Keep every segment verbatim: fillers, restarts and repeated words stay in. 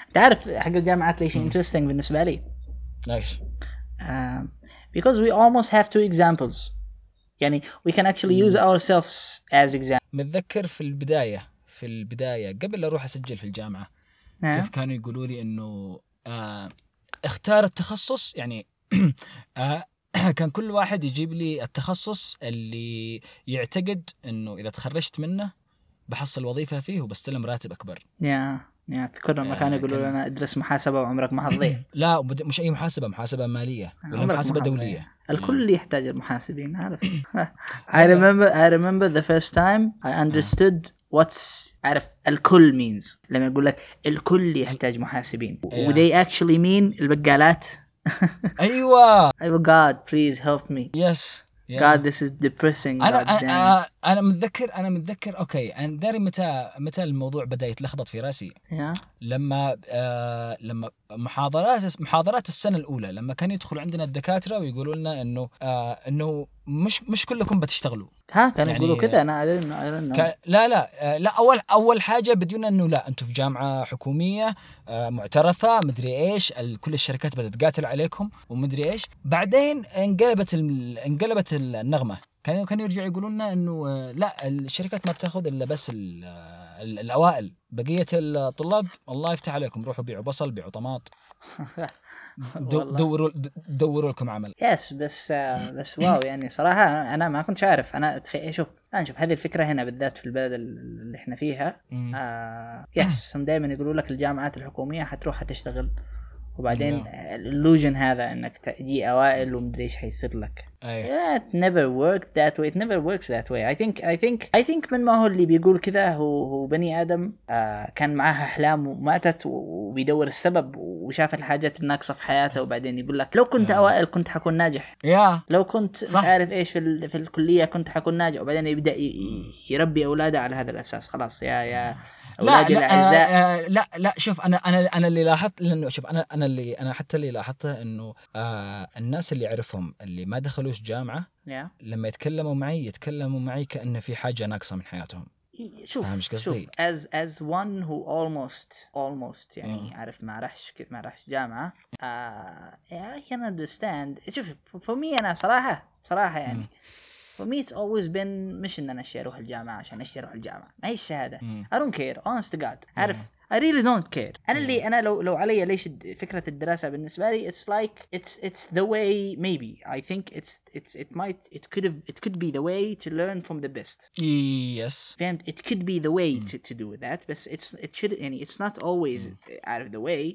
تعرف حق الجامعات ليش interesting بالنسبة لي؟ ليش؟ uh, because we almost have two examples. يعني we can actually use ourselves as examples. متذكر في البداية في البداية قبل أروح أسجل في الجامعة uh. كيف كانوا يقولوا لي إنه آه اختار التخصص يعني آه كان كل واحد يجيب لي التخصص اللي يعتقد إنه إذا تخرجت منه بحصل وظيفة فيه وبستلم راتب أكبر. يا يا كل ما كانوا يقولوا لنا ادرس محاسبة وعمرك ما هتضيع. لا مش أي محاسبة، محاسبة مالية ولا محاسبة دولية. الكل يحتاج المحاسبين عارف. I remember I remember the first time I understood what's عارف الكل means لما يقول لك الكل يحتاج محاسبين و they actually mean البقالات. أيوة. Oh God please help me. Yes. Yeah. God this is depressing. أنا أنا أنا متذكر أنا متذكر أوكي أنا داري متى متى الموضوع بدأ يتلخبط في رأسي. yeah. لما آه لما محاضرات محاضرات السنة الأولى لما كان يدخل عندنا الدكاترة ويقولوا لنا إنه آه إنه مش مش كلكم بتشتغلوا. ها كانوا يعني يقولوا كذا أنا أنا ك... لا لا آه لا أول أول حاجة بدينا إنه لا أنتوا في جامعة حكومية آه معترفة مدري إيش كل الشركات بدأت تقاتل عليكم ومدري إيش. بعدين انقلبت ال... انقلبت النغمة. كانوا كانوا يرجعوا يقولون لنا إنه آه لا الشركات ما بتاخذ إلا بس ال... ال... الأوائل بقية الطلاب الله يفتح عليكم روحوا بيعوا بصل بيعوا طماط. دو دوروا دوروا لكم عمل. يس بس بس واو يعني صراحة أنا ما كنت عارف. أنا تخيل شوف أنا شوف هذه الفكرة هنا بالذات في البلد اللي إحنا فيها. آه يس هم دائما يقولوا لك الجامعات الحكومية حتروح هتشتغل وبعدين اللوجن هذا إنك تجي أوائل ومدري إيش حيصير لك. أيه. It never worked that way. It never works that way. I think I think I think من ما هو اللي بيقول كذا هو هو بني آدم آه كان معاه أحلام وماتت وبيدور السبب وشاف الحاجات الناقصة في حياته وبعدين يقول لك لو كنت أوائل كنت حكون ناجح. yeah. لو كنت صح. مش عارف إيش في في الكلية كنت حكون ناجح وبعدين يبدأ يربي أولاده على هذا الأساس. خلاص يا يا أولادي الأعزاء. آه لا لا شوف أنا أنا أنا اللي لاحظت لأنه شوف أنا أنا اللي أنا حتى اللي لاحظته إنه آه الناس اللي أعرفهم اللي ما دخلوش جامعة yeah. لما يتكلموا معي يتكلموا معي كأن في حاجة ناقصة من حياتهم. شوف شوف as as one who almost almost يعني عارف ما رحش كيف ما رحش جامعة uh, I can understand. شوف for me أنا صراحة صراحة يعني for me it's always been مش إن أنا أشتري أروح الجامعة عشان أشتري أروح الجامعة ما هي الشهادة. I don't care honest to God. عارف I really don't care. أنا اللي أنا لو لو علي ليش فكرة الدراسة بالنسبة لي it's like it's it's the way maybe I think it's it's it might it could have it could be the way to learn from the best. Yes. فهمت it could be the way to to do that but it's it should يعني it's not always out of the way.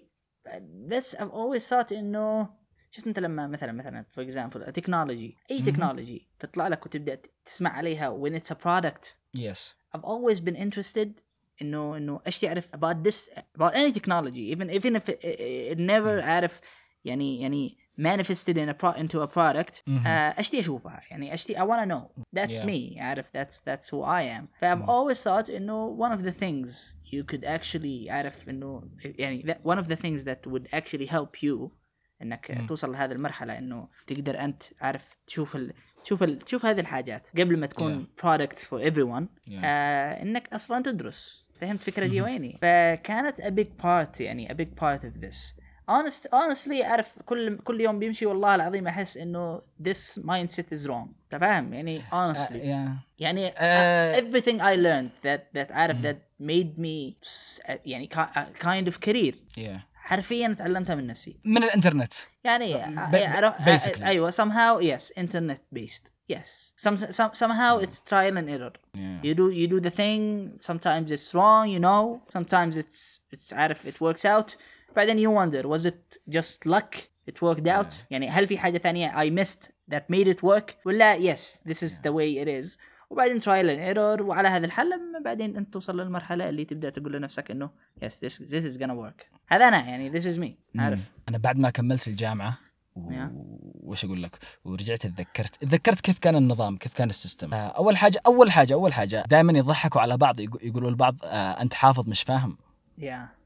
بس I've always thought إنه شفت أنت لما مثلا مثلا for example a technology أي technology تطلع لك وتبدأ تسمع عليها when it's a product. Yes. I've always been interested إنه إنه إيش تعرف about this about any technology even even if it, it never عارف يعني يعني manifested in a pro into a product. إيش تي أشوفها يعني إيش تي I wanna know that's yeah. me عارف that's that's who I am. ف I've always thought إنه one of the things you could actually عارف إنه يعني that one of the things that would actually help you إنك mm. توصل لهذه المرحلة إنه تقدر أنت عارف تشوف ال تشوف ال تشوف هذه الحاجات قبل ما تكون yeah. products for everyone. yeah. آه إنك أصلاً تدرس. فهمت فكرة دي ويني؟ فكانت a big part يعني a big part of this. Honest, honestly أعرف كل كل يوم بيمشي والله العظيم أحس إنه this mindset is wrong. تفهم يعني honestly. uh, yeah. يعني uh, everything I learned that that أعرف mm. that made me يعني kind of career. Yeah. حرفياً تعلمتها من نفسي. من الإنترنت. يعني basically. أيوة somehow yes internet based. Yes. Some, some somehow it's trial and error. Yeah. You do you do the thing. Sometimes it's wrong, you know. Sometimes it's it's عارف it works out. But then you wonder, was it just luck? It worked out. Yeah. يعني هل في حاجة ثانية I missed that made it work? ولا yes, this is yeah. the way it is. وبعدين trial and error وعلى هذا الحل بعدين أنت توصل للمرحلة اللي تبدأ تقول لنفسك إنه yes this this is gonna work. هذا أنا يعني this is me. عارف. أنا بعد ما كملت الجامعة. yeah. وش أقول لك ورجعت تذكرت تذكرت كيف كان النظام كيف كان السيستم. أول حاجة أول حاجة أول حاجة دائما يضحكوا على بعض يقولوا البعض أنت حافظ مش فاهم. yeah.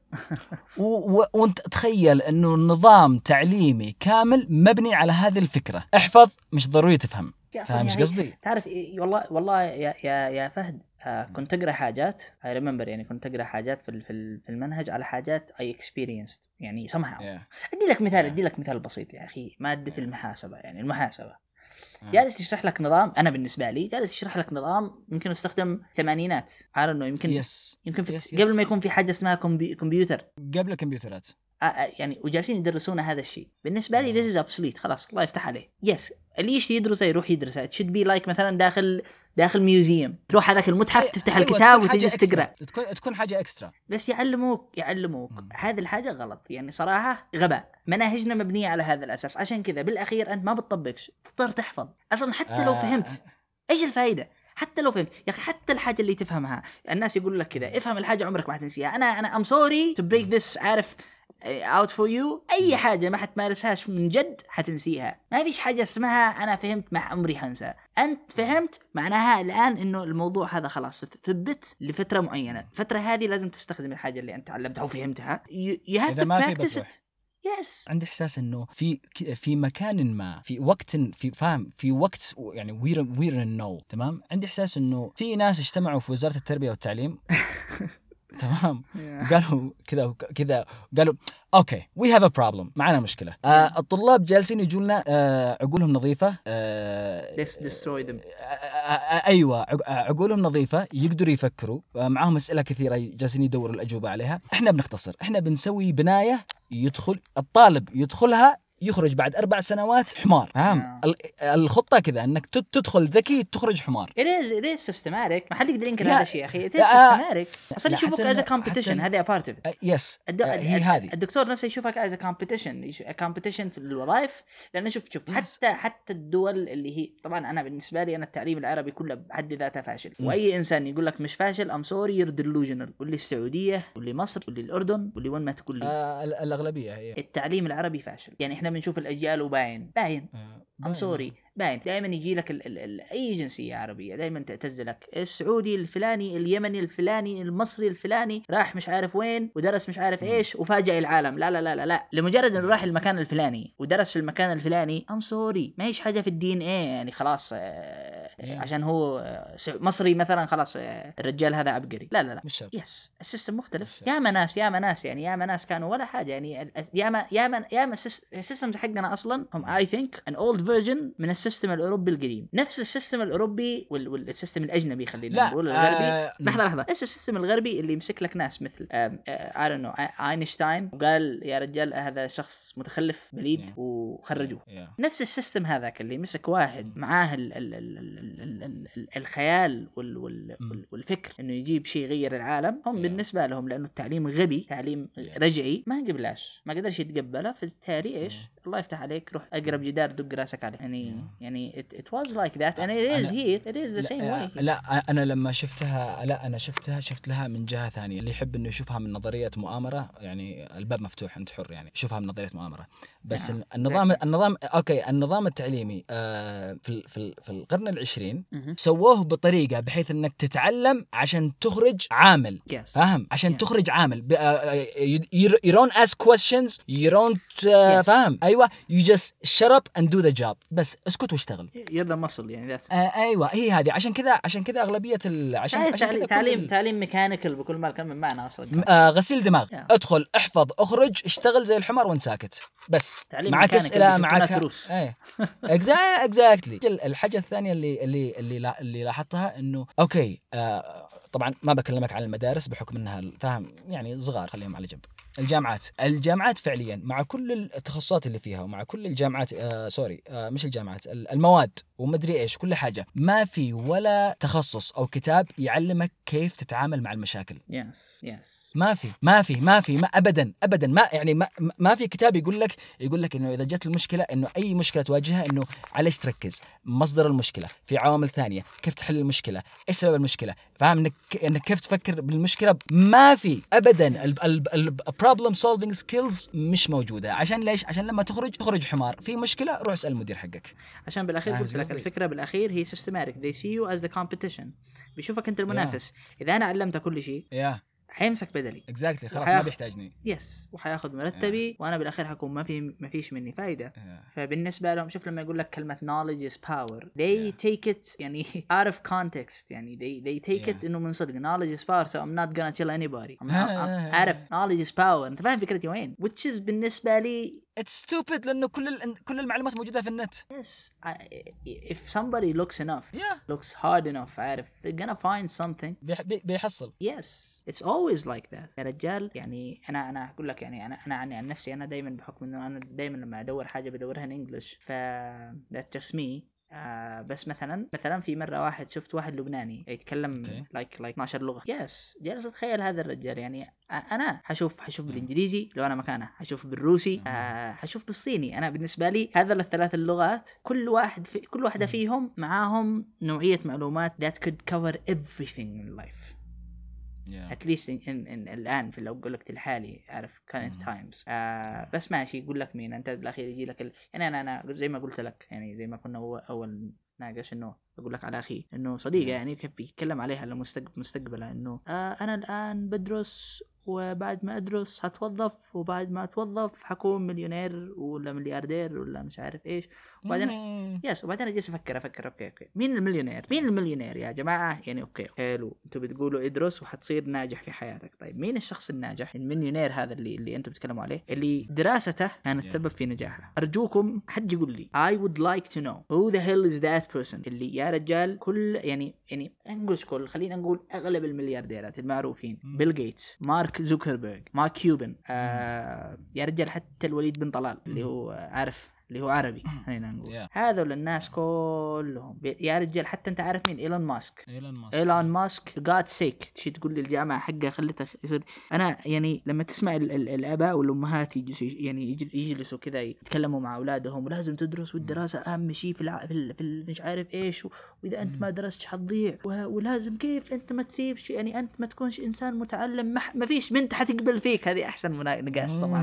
وانت تخيل انه نظام تعليمي كامل مبني على هذه الفكرة احفظ مش ضروري تفهم. فاهم ايش قصدي؟ تعرف والله والله يا يا يا فهد آه كنت اقرا حاجات I remember يعني كنت اقرا حاجات في في المنهج على حاجات I experienced يعني somehow. yeah. ادي لك مثال yeah. ادي لك مثال بسيط يا اخي. ماده yeah. المحاسبه يعني المحاسبه yeah. جالس يشرح لك نظام. انا بالنسبه لي جالس يشرح لك نظام يمكن يستخدم ثمانينات عارف انه يمكن yes. يمكن في yes. قبل yes. ما يكون في حاجه اسمها كمبي... كمبيوتر قبل الكمبيوترات يعني وجالسين يدرسونا هذا الشيء. بالنسبه لي this is obsolete خلاص الله يفتح عليه. يس اللي يشتي يدرسه يروح يدرسه. it should be like مثلا داخل داخل ميوزيوم تروح هذاك المتحف أي... تفتح أيوة الكتاب وتجلس تقرا تكون تكون حاجه اكسترا بس يعلموك يعلموك هذه الحاجه غلط يعني صراحه غباء. مناهجنا مبنيه على هذا الاساس عشان كذا بالاخير انت ما بتطبقش تضطر تحفظ اصلا حتى لو فهمت ايش الفائده. حتى لو فهمت يا اخي حتى الحاجه اللي تفهمها الناس يقول لك كذا افهم الحاجه عمرك ما حتنسيها. انا انا ام سوري تو بريك ذس عارف out for you. اي حاجه ما حتمارسهاش من جد حتنسيها. ما فيش حاجه اسمها انا فهمت مع عمري حنسى. انت فهمت معناها الان انه الموضوع هذا خلاص ثبت لفتره معينه. الفتره هذه لازم تستخدم الحاجه اللي انت تعلمتها وفهمتها. you have to practice it. يس عندي احساس انه في في مكان ما في وقت في فاهم في وقت يعني وير وير نو تمام. عندي احساس انه في ناس اجتمعوا في وزاره التربيه والتعليم تمام قالوا كذا كذا قالوا اوكي وي هاف ا بروبلم معنا مشكله. آه الطلاب جالسين يجوا لنا آه عقولهم نظيفه آه let's destroy them. آه آه ايوه عقولهم نظيفه يقدروا يفكروا آه معهم اسئله كثيره جالسين يدوروا الاجوبه عليها. احنا بنختصر احنا بنسوي بنايه يدخل الطالب يدخلها يخرج بعد أربع سنوات حمار. فاهم yeah. الخطة كذا أنك تدخل ذكي تخرج حمار. it is it is systematic. ما حد يقدر ينكر هذا الشيء يا أخي. it is systematic. أصلا يشوفك as a competition. هذا part of it. yes الد... هي هذه. الدكتور نفسه يشوفك as a competition. a competition في الوظائف. لأن شوف شوف yes. حتى حتى الدول اللي هي طبعا أنا بالنسبة لي أنا التعليم العربي كله بحد ذاته فاشل. mm. وأي إنسان يقول لك مش فاشل I'm sorry you're delusional. واللي السعودية واللي مصر واللي الأردن واللي وين ما تقول لي آه الأغلبية هي التعليم العربي فاشل. يعني إحنا بنشوف الأجيال وباين باين I'm sorry باين. دائما يجي لك ال ال ال أي جنسية عربية دائما تعتز لك السعودي الفلاني اليمني الفلاني المصري الفلاني راح مش عارف وين ودرس مش عارف إيش وفاجأ العالم. لا لا لا لا لا لمجرد إنه راح المكان الفلاني ودرس في المكان الفلاني I'm sorry ما هيش حاجة في الدين إيه يعني خلاص آه عشان هو مصري مثلا خلاص آه الرجال هذا عبقري. لا لا لا يس السيستم مختلف. يا مناس يا مناس يعني يا مناس كانوا ولا حاجة يعني يا ما يا ما يا ما السيستم حقنا أصلا هم I think an old version من السيستم الأوروبي القديم. نفس السيستم الأوروبي وال والسيستم الأجنبي خلينا نقول الغربي. آه لحظة لحظة نفس السيستم الغربي اللي يمسك لك ناس مثل I don't know أينشتاين وقال يا رجال هذا شخص متخلف بليد yeah. وخرجوه. yeah. نفس السيستم هذاك اللي مسك واحد معاه ال ال ال ال ال ال ال الخيال وال وال والفكر إنه يجيب شيء يغير العالم. هم yeah. بالنسبة لهم لأنه التعليم غبي تعليم yeah. رجعي ما قبلاش ما قدرش يتقبله. في التالي إيش yeah. الله يفتح عليك روح أقرب جدار دق راسك عليه. يعني yeah. يعني it, it was like that and it is here it is the same way. لا أنا لما شفتها لا أنا شفتها شفت لها من جهة ثانية. اللي يحب إنه يشوفها من نظرية مؤامرة يعني الباب مفتوح أنت حر يعني شوفها من نظرية مؤامرة. بس yeah. النظام exactly. النظام أوكي النظام التعليمي آه في في في القرن العشرين mm-hmm. سووه بطريقة بحيث إنك تتعلم عشان تخرج عامل. yes. فاهم عشان yeah. تخرج عامل ب, uh, you, you don't ask questions you don't uh, yes. فاهم أيوة you just shut up and do the job بس اسكت واشتغل. يلا مصل يعني آه ايوه هي هذه عشان كذا عشان كذا اغلبيه ال... عشان عشان تعليم تعليم, تعليم ميكانيكال بكل ما كان من معنى اصلا. آه غسيل دماغ yeah. ادخل احفظ اخرج اشتغل زي الحمار وانت ساكت بس معك اسئله معك ايه اكزاكتلي. الحاجه الثانيه اللي اللي اللي, اللي لاحظتها انه اوكي آه طبعا ما بكلمك عن المدارس بحكم انها فاهم يعني صغار خليهم على جنب. الجامعات الجامعات فعليا مع كل التخصصات اللي فيها ومع كل الجامعات آه سوري آه مش الجامعات المواد ومدري ايش كل حاجه ما في ولا تخصص او كتاب يعلمك كيف تتعامل مع المشاكل. يس يس ما في ما في ما في ما ابدا ابدا ما يعني ما, ما في كتاب يقول لك يقول لك انه اذا جت المشكله انه اي مشكله تواجهها انه عليش تركز مصدر المشكله في عوامل ثانيه كيف تحل المشكله ايش سبب المشكله فاهم انك انك كيف تفكر بالمشكله. ما في ابدا البروبلم سولفينج سكيلز مش موجوده. عشان ليش عشان لما تخرج تخرج حمار في مشكله روح اسال المدير حقك. عشان بالاخير قلت لك الفكره بالاخير هي systematic they see you as the competition. بيشوفك انت المنافس. yeah. اذا انا علمتك كل شيء yeah. حيمسك بدلي اكزاكتلي خلاص وحياخ... ما بيحتاجني يس وحياخذ مرتبي yeah. وانا بالاخير حكون ما في ما فيش مني فايده yeah. فبالنسبه لهم شوف لما يقول لك كلمه knowledge is power they yeah. take it يعني out of context يعني they they take yeah. it انه من صدق knowledge is power so I'm not gonna tell anybody I'm, I'm, I'm عارف knowledge is power انت فاهم فكرتي وين which is بالنسبه لي it's stupid لانه كل ال... كل المعلومات موجوده في النت yes I, if somebody looks enough yeah. looks hard enough عارف they're gonna find something بي... بيحصل yes it's always like that يا رجال يعني انا انا اقول لك يعني انا انا عن يعني نفسي انا دائما بحكم انه انا دائما لما ادور حاجه بدورها ان انجلش ف that's just me آه بس مثلا مثلا في مره واحد شفت واحد لبناني يتكلم okay. like like اثناشر لغه يس yes. جالس اتخيل هذا الرجال يعني انا حشوف حشوف بالانجليزي لو انا مكانه حشوف بالروسي آه حشوف بالصيني انا بالنسبه لي هذا الثلاث اللغات كل واحد في كل واحده فيهم معاهم نوعيه معلومات that could cover everything in life Yeah. at least in, in, in الآن في لو قلت الحالي أعرف current mm. times آه yeah. بس ماشي يقول لك مين أنت الأخير يجي لك ال... يعني أنا أنا زي ما قلت لك يعني زي ما كنا هو أول ناقش إنه أقول لك على أخي إنه صديقة yeah. يعني كيف يتكلم عليها لمستقبل مستقبله إنه آه أنا الآن بدرس وبعد ما أدرس هتوظف وبعد ما أتوظف حكون مليونير ولا ملياردير ولا مش عارف إيش وبعدين mm. يس وبعدين أجلس أفكر أفكر أوكي أوكي مين المليونير مين المليونير يا جماعة يعني أوكي حلو أنتوا بتقولوا ادرس وحتصير ناجح في حياتك طيب مين الشخص الناجح المليونير هذا اللي اللي أنتوا بتتكلموا عليه اللي دراسته كانت yeah. سبب في نجاحه أرجوكم حد يقول لي I would like to know who the hell is that person اللي يا رجال كل يعني يعني نقول كل خلينا نقول أغلب المليارديرات المعروفين mm. بيل غيتس مارك زوكربيرغ مارك كيوبن آه يا رجال حتى الوليد بن طلال اللي هو عارف اللي هو عربي خلينا نقول yeah. هذول الناس كلهم يا رجال حتى انت عارف مين ايلون ماسك ايلون ماسك ايلون ماسك جاد سيك تشي تقول لي الجامعه حقه خلتها يصير انا يعني لما تسمع ال ال الاباء والامهات يجلسوا يعني يجلسوا كذا يتكلموا مع اولادهم ولازم تدرس والدراسه اهم شيء في الع... في, ال... في ال... مش عارف ايش واذا انت ما درست حتضيع و... ولازم كيف انت ما تسيبش يعني انت ما تكونش انسان متعلم ما, ما فيش بنت حتقبل فيك هذه احسن نقاش طبعا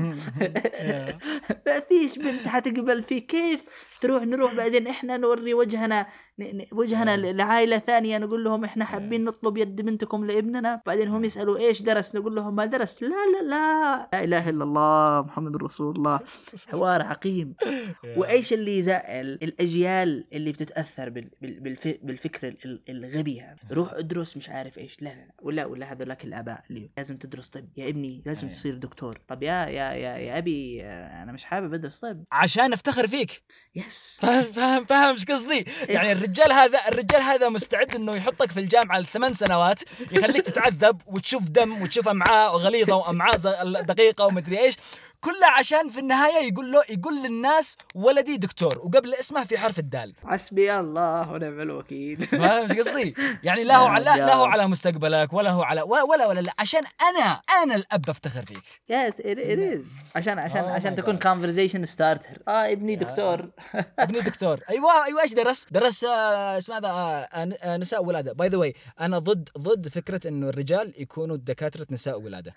ما فيش بنت حتقبل في كيف تروح نروح بعدين احنا نوري وجهنا وجهنا لعائلة ثانية نقول لهم احنا حابين نطلب يد بنتكم لابننا بعدين هم يسألوا ايش درس نقول لهم ما درس لا لا لا لا اله الا الله محمد رسول الله حوار عقيم وايش اللي يزعل الاجيال اللي بتتأثر بالفكر الغبي هذا روح ادرس مش عارف ايش لا لا ولا ولا هذولاك الاباء اللي لازم تدرس طب يا ابني لازم تصير دكتور طب يا يا يا, يا ابي انا مش حابب ادرس طب عشان افتخر فيك يس فاهم فاهم فاهم ايش قصدي يعني الرجال هذا الرجال هذا مستعد انه يحطك في الجامعه لثمان سنوات يخليك تتعذب وتشوف دم وتشوف امعاء غليظه وامعاء دقيقه ومدري ايش كلها عشان في النهايه يقول له يقول للناس ولدي دكتور وقبل اسمه في حرف الدال حسبي الله ونعم الوكيل فاهم ايش قصدي يعني لا هو على لا هو على مستقبلك ولا هو على ولا ولا لا عشان انا انا الاب افتخر فيك يا it is عشان عشان oh عشان تكون conversation starter اه ابني دكتور ابني دكتور ايوه ايوه ايش درس درس آه اسمه هذا آه نساء ولاده باي ذا واي انا ضد ضد فكره انه الرجال يكونوا دكاتره نساء ولاده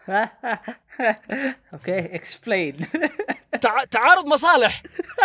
اوكي اكسبلين تع... تعارض مصالح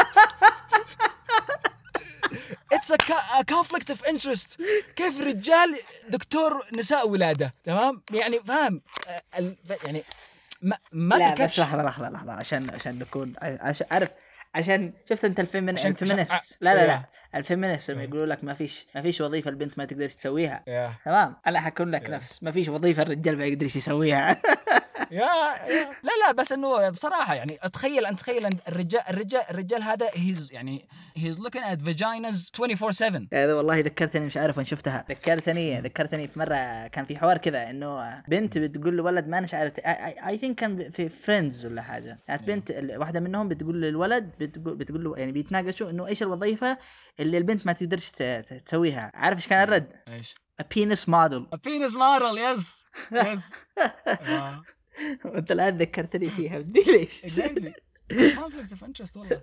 It's a, a conflict of interest كيف الرجال دكتور نساء ولادة تمام يعني فاهم ال... يعني ما ما لا بس لحظة لحظة لحظة عشان عشان نكون عشان أعرف عشان شفت انت الفيمن الفيمنست لا لا لا الفيمنست لما يقولوا لك ما فيش ما فيش وظيفة البنت ما تقدر تسويها تمام انا حكون لك نفس ما فيش وظيفة الرجال ما يقدرش يسويها يا لا لا بس انه بصراحه يعني اتخيل انت تخيل الرجال الرجال الرجال هذا هيز يعني هيز looking at vaginas twenty four seven هذا والله ذكرتني مش عارف وين شفتها ذكرتني ذكرتني في مره كان في حوار كذا انه بنت بتقول لولد ما نش عارف اي ثينك كان في فريندز ولا حاجه كانت بنت واحده منهم بتقول للولد بتقول بتقول له يعني بيتناقشوا انه ايش الوظيفه اللي البنت ما تقدرش تسويها عارف ايش كان الرد ايش a penis model a penis model yes yes وانت الان ذكرتني فيها بدي ليش exactly conflict of interest والله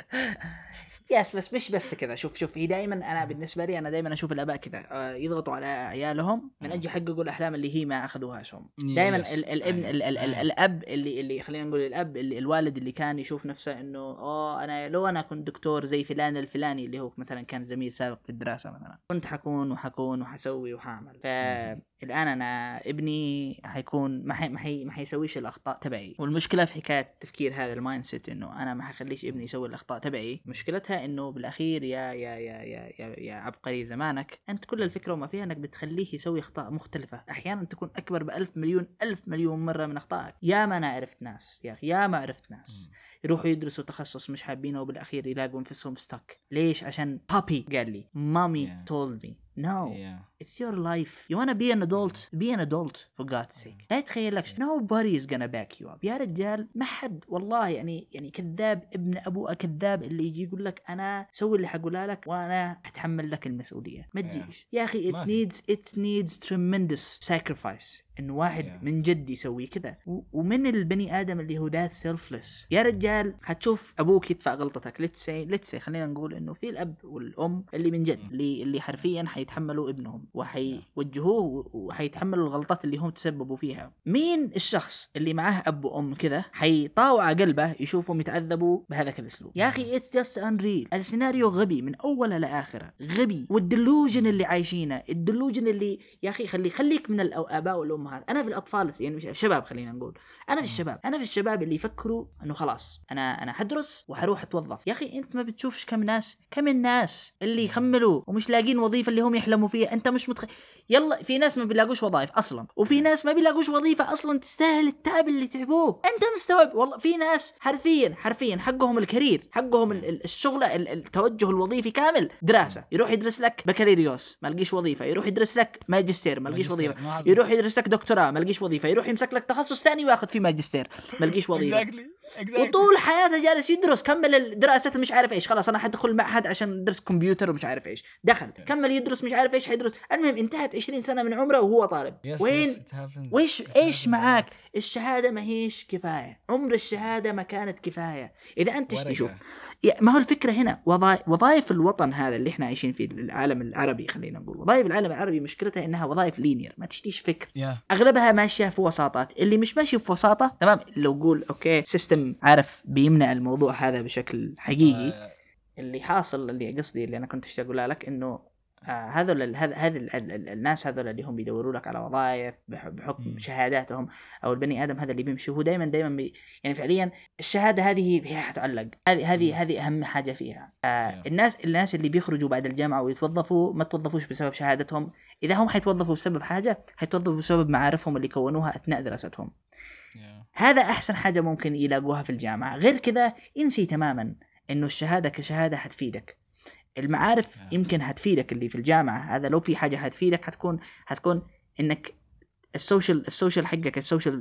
يس بس مش بس كذا. شوف شوف هي دائما انا بالنسبه لي انا دائما اشوف الاباء كذا آه، يضغطوا على عيالهم من اجل يحققوا الاحلام اللي هي ما اخذوهاش هم. دائما ال- الابن ال- ال- ال- الاب اللي اللي خلينا نقول الاب اللي الوالد اللي كان يشوف نفسه انه اه انا لو انا كنت دكتور زي فلان الفلاني اللي هو مثلا كان زميل سابق في الدراسه مثلا كنت حكون وحكون وحسوي وحاعمل. فالان انا ابني حيكون ما حي ما حي ما حيسويش الاخطاء تبعي. والمشكله في حكايه تفكير هذا المايند سيت انه انا ما حخليش ابني يسوي الاخطاء تبعي. مشكلتها انه بالاخير يا يا يا يا يا, يا عبقري زمانك انت كل الفكره وما فيها انك بتخليه يسوي اخطاء مختلفه احيانا تكون اكبر بألف مليون ألف مليون مره من اخطائك. يا ما انا عرفت ناس يا اخي يا ما عرفت ناس يروحوا يدرسوا تخصص مش حابينه وبالاخير يلاقوا انفسهم ستك. ليش؟ عشان بابي قال لي مامي yeah. told me no yeah. it's your life you wanna be an adult be an adult for God's sake. لا تخيلكش nobody is gonna back you up يا رجال. ما حد والله يعني يعني كذاب ابن ابوه كذاب اللي يجي يقول لك انا سوي اللي حقولها لك وانا اتحمل لك المسؤوليه. ما تجيش yeah. يا اخي it needs it needs tremendous sacrifice انه واحد yeah. من جد يسوي كذا. ومن البني ادم اللي هو ذات سيلفلس يا رجال. هتشوف ابوك يدفع غلطتك let's say let's say خلينا نقول انه في الاب والام اللي من جد اللي اللي حرفيا حيتحملوا ابنهم وحيوجهوه وحيتحملوا الغلطات اللي هم تسببوا فيها. مين الشخص اللي معاه اب وام كذا حيطاوع قلبه يشوفهم يتعذبوا بهذا الاسلوب؟ يا اخي it's just unreal. السيناريو غبي من اوله لاخره غبي. والدلوجن اللي عايشينه الدلوجن اللي يا اخي خلي خليك من الاباء والامهات. انا في الاطفال يعني الشباب خلينا نقول انا في الشباب انا في الشباب اللي يفكروا انه خلاص انا انا حدرس وحروح اتوظف. يا اخي انت ما بتشوفش كم ناس كم الناس اللي يخملوا ومش لاقين وظيفه اللي هم يحلموا فيها. انت مش متخ... يلا في ناس ما بيلاقوش وظائف اصلا وفي ناس ما بيلاقوش وظيفه اصلا تستاهل التعب اللي تعبوه. انت مستوعب؟ والله في ناس حرفيا حرفيا حقهم الكارير حقهم الشغل التوجه الوظيفي كامل دراسه. يروح يدرس لك بكالوريوس ما لقيش وظيفه. يروح يدرس لك ماجستير ما لقيش وظيفه. يروح يدرس لك دكتوراه ما لقيش وظيفه. يروح يمسك لك تخصص ثاني وياخذ فيه ماجستير ما لقيش وظيفه. exactly. exactly. وطول حياته جالس يدرس كمل الدراسات مش عارف ايش. خلاص انا حدخل معهد عشان ادرس كمبيوتر ومش عارف ايش. دخل كمل يدرس مش عارف ايش حيدرس. المهم انتهت عشرين سنه من عمره وهو طالب. yes, وين yes, ويش ايش معاك؟ الشهاده ما هيش كفايه. عمر الشهاده ما كانت كفايه. اذا انت تشوف ما هو الفكره هنا وظائف وظائف الوطن هذا اللي احنا عايشين فيه العالم العربي خلينا نقول وظائف العالم العربي مشكلتها انها وظائف لينير ما تشتيش فكر. yeah. اغلبها ماشيه في وساطات. اللي مش ماشي في وساطه تمام لو قول اوكي سيستم عارف بيمنع الموضوع هذا بشكل حقيقي. uh. اللي حاصل اللي قصدي اللي انا كنت اشتاق اقول لك انه آه هذول هذه الناس هذول اللي هم بيدوروا لك على وظائف بحكم م. شهاداتهم او البني ادم هذا اللي بيمشي هو دائما دائما بي يعني فعليا الشهاده هذه هي حتعلق. هذه هذه هذه اهم حاجه فيها. آه الناس الناس اللي بيخرجوا بعد الجامعه ويتوظفوا ما توظفوش بسبب شهادتهم. اذا هم حيتوظفوا بسبب حاجه حيتوظفوا بسبب معارفهم اللي كونوها اثناء دراستهم. yeah. هذا احسن حاجه ممكن يلاقوها في الجامعه. غير كذا انسي تماما انه الشهاده كشهاده حتفيدك. المعارف yeah. يمكن هتفيدك اللي في الجامعة هذا لو في حاجة هتفيدك هتكون هتكون إنك السوشيال السوشيال حقك السوشيال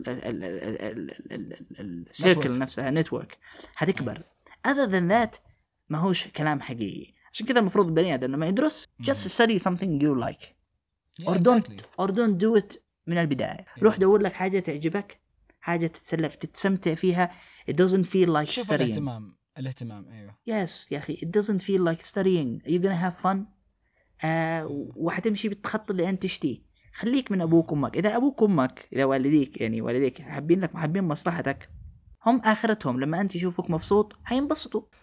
السيركل نفسها نتورك هتكبر. yeah. other than that ما هوش كلام حقيقي. عشان كذا المفروض البني آدم لما يدرس mm. just study something you like yeah, or don't exactly. or don't do it من البداية. yeah. روح دور لك حاجة تعجبك حاجة تتسلف تتسمتع فيها. it doesn't feel like شوف studying. الاهتمام الاهتمام أيوة. yes يا أخي it doesn't feel like studying. you're gonna have fun آه وحتمشي بالخط اللي أنت تشتيه. خليك من أبوك وأمك. إذا أبوك وأمك إذا والديك يعني والديك حابين لك محبين مصلحتك هم آخرتهم لما أنت يشوفوك مبسوط حينبسطوا.